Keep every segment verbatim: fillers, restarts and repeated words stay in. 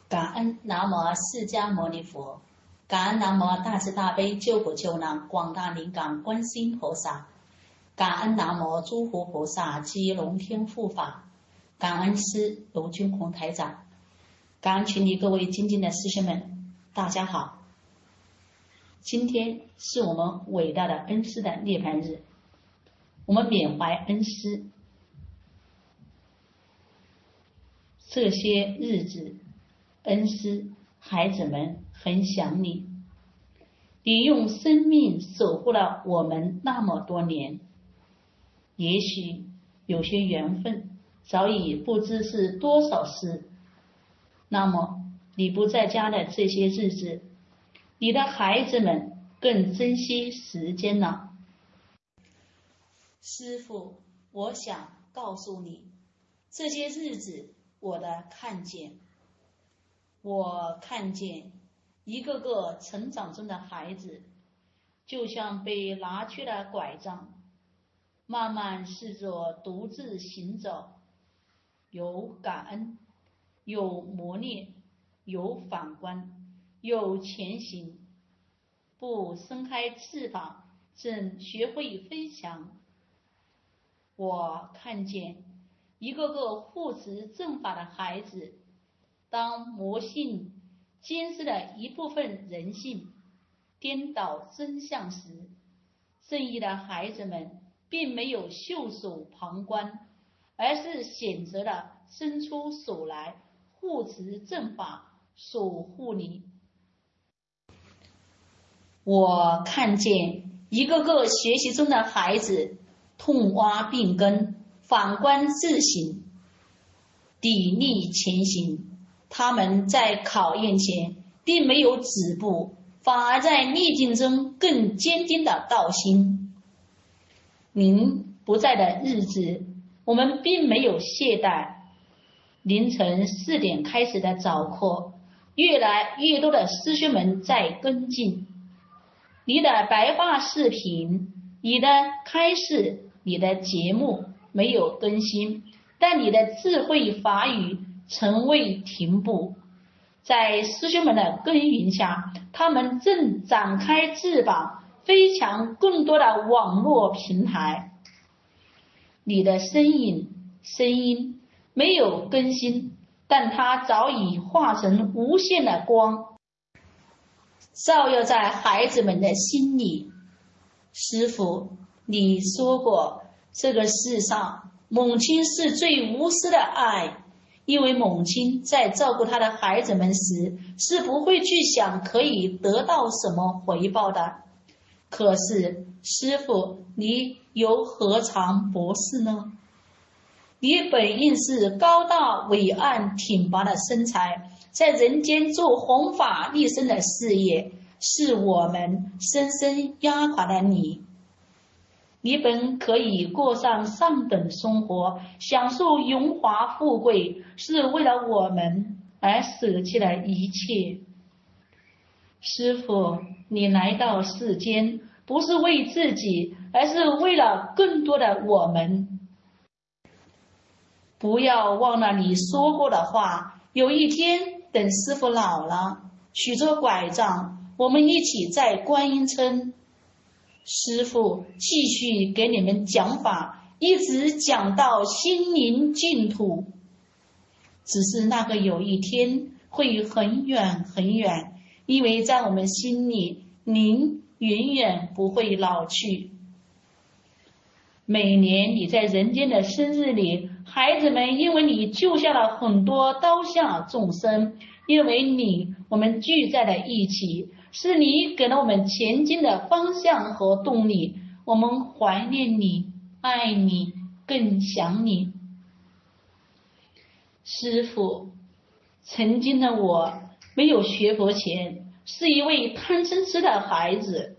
感恩南无释迦牟尼佛，感恩南无大慈大悲救苦救难广大灵感观世音菩萨，感恩南无诸佛菩萨及龙天护法，感恩师卢军宏台长，感恩群里各位精进的师兄们，大家好。今天是我们伟大的恩师的涅槃日，我们缅怀恩师。这些日子，恩师孩子们很想你，你用生命守护了我们那么多年，也许有些缘分早已不知是多少世。那么你不在家的这些日子，你的孩子们更珍惜时间了。师父，我想告诉你，这些日子我的看见，我看见一个个成长中的孩子，就像被拿去了拐杖，慢慢试着独自行走，有感恩，有磨练，有反观，有前行，不伸开翅膀，正学会飞翔。我看见一个个护持正法的孩子，当魔性监视了一部分人性，颠倒真相时，正义的孩子们并没有袖手旁观，而是选择了伸出手来护持正法，守护你。我看见一个个学习中的孩子痛挖病根，反观自省，砥砺前行。他们在考验前并没有止步，反而在逆境中更坚定地道心。您不在的日子，我们并没有懈怠。凌晨四点开始的早课，越来越多的师兄们在跟进。你的白话视频，你的开示，你的节目没有更新，但你的智慧法语从未停步。在师兄们的耕耘下，他们正展开翅膀，飞翔更多的网络平台。你的身影声音没有更新，但它早已化成无限的光，照耀在孩子们的心里。师父，你说过，这个世上母亲是最无私的爱，因为母亲在照顾她的孩子们时，是不会去想可以得到什么回报的。可是师父，你又何尝不是呢？你本应是高大伟岸挺拔的身材，在人间做弘法利生的事业，是我们深深压垮了你。你本可以过上上等生活，享受荣华富贵，是为了我们而舍弃了一切。师父，你来到世间，不是为自己，而是为了更多的我们。不要忘了你说过的话，有一天等师父老了，举着拐杖，我们一起在观音村，师父继续给你们讲法，一直讲到心灵净土。只是那个有一天会很远很远，因为在我们心里，您永远不会老去。每年你在人间的生日里，孩子们因为你救下了很多刀下众生，因为你我们聚在了一起，是你给了我们前进的方向和动力。我们怀念你，爱你，更想你。师父，曾经的我没有学佛前，是一位贪嗔痴的孩子，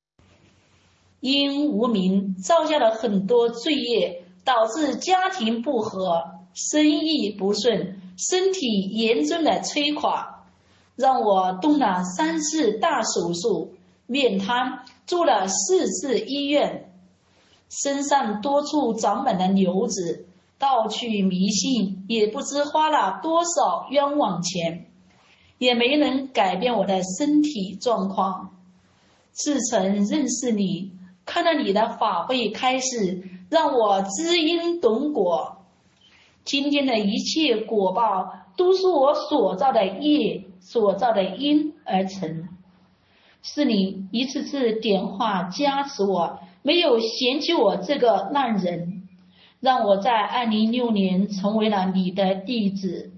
因无明造下了很多罪业，导致家庭不和，生意不顺，身体严重的摧垮，让我动了三次大手术，面瘫，住了四次医院，身上多处长满了瘤子，到处迷信，也不知花了多少冤枉钱。 也没能改变我的身体状况。自从认识你，看到你的法会开始，让我知因懂果。今天的一切果报，都是我所造的业、所造的因而成。是你一次次点化加持我，没有嫌弃我这个烂人，让我在二零六年成为了你的弟子。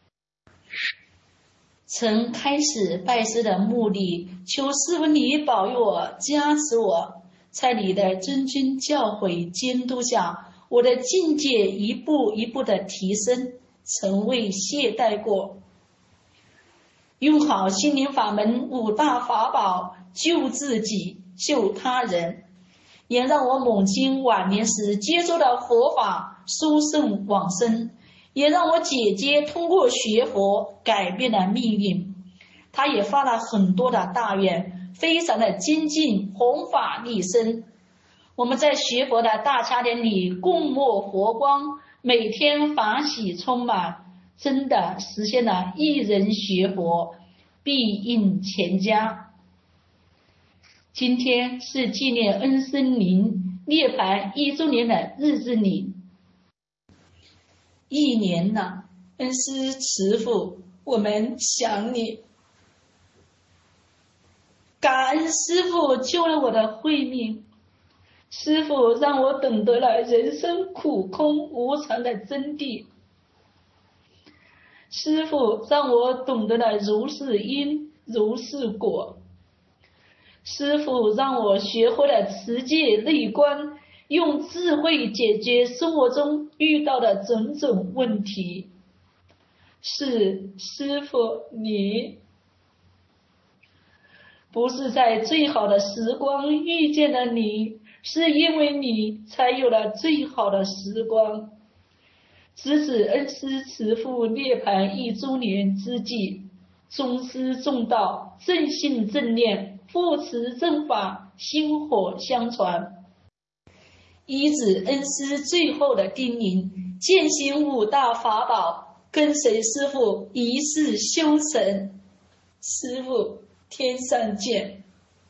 曾开始拜师的目的，求师父你保佑我、加持我，在你的谆谆教诲监督下，我的境界一步一步的提升，从未懈怠过。用好心灵法门五大法宝，救自己，救他人，也让我母亲晚年时接受了佛法，殊胜往生，也让我姐姐通过学佛改变了命运。她也发了很多的大愿，非常的精进，弘法利生。我们在学佛的大家庭里共沐佛光，每天法喜充满，真的实现了一人学佛，必应全家。今天是纪念恩师您涅槃一周年的日子里，一年了，恩师慈父，我们想你。感恩师父救了我的慧命，师父让我懂得了人生苦空无常的真谛，师父让我懂得了如是因如是果，师父让我学会了持戒内观，用智慧解决生活中遇到的种种问题。是师父你。不是在最好的时光遇见了你，是因为你才有了最好的时光。直至恩师慈父涅槃一周年之际，宗师重道，正信正念，护持正法，薪火相传。依止恩师最后的叮咛，践行五大法宝，跟随师父一世修成。师父天上见。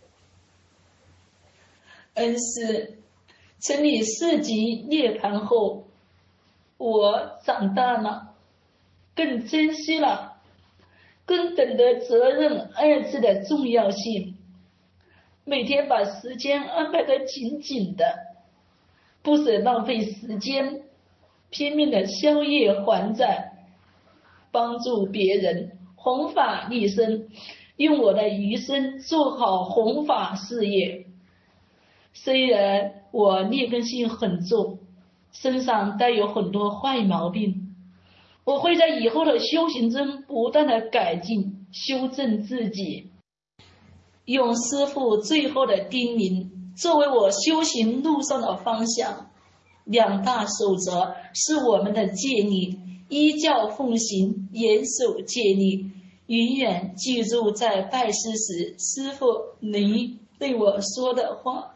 恩师，从你四级涅槃后，我长大了，更珍惜了，更懂得责任二字的重要性，每天把时间安排得紧紧的，不舍浪费时间，拼命的消业还债，帮助别人，弘法利生，用我的余生做好弘法事业。虽然我劣根性很重，身上带有很多坏毛病，我会在以后的修行中不断的改进修正自己，用师父最后的叮咛作为我修行路上的方向。两大守则是我们的戒律，依教奉行，严守戒律，永远记住在拜师时师父您对我说的话。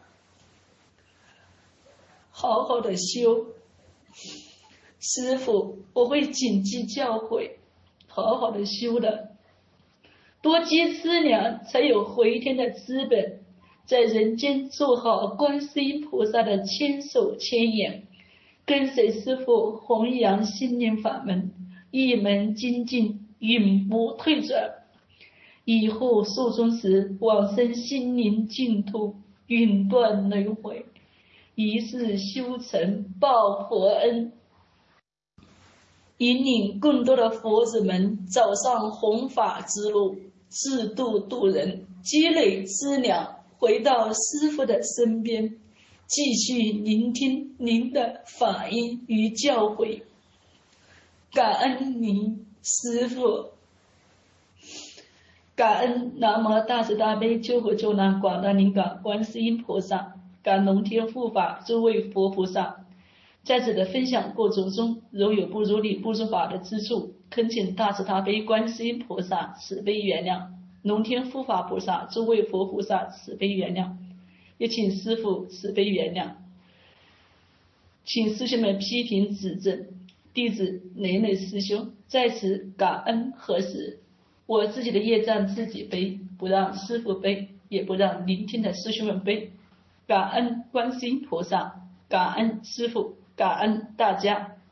好好的修，师父，我会谨记教诲，好好的修的。多积资粮，才有回天的资本，在人间做好观世音菩萨的千手千眼，跟随师父弘扬心灵法门，一门精进，永不退转。以后寿终时，往生心灵净土，永断轮回，一世修成报佛恩，引领更多的佛子们走上弘法之路，自度度人，积累资粮，回到师父的身边，继续聆听您的法音与教诲。感恩您师父，感恩南无大慈大悲救苦救难广大灵感观世音菩萨，感龙天护法诸位佛菩萨。在此的分享过程中，如有不如理不如法的之处，恳请大慈大悲观世音菩萨慈悲原谅，龙天护法菩萨诸位佛菩萨慈悲原谅，也请师父慈悲原谅，请师兄们批评指正，弟子累累师兄在此感恩核实。 我自己的业障自己背，不让师父背，也不让聆听的师兄们背。感恩观世音菩萨，感恩师父，感恩大家。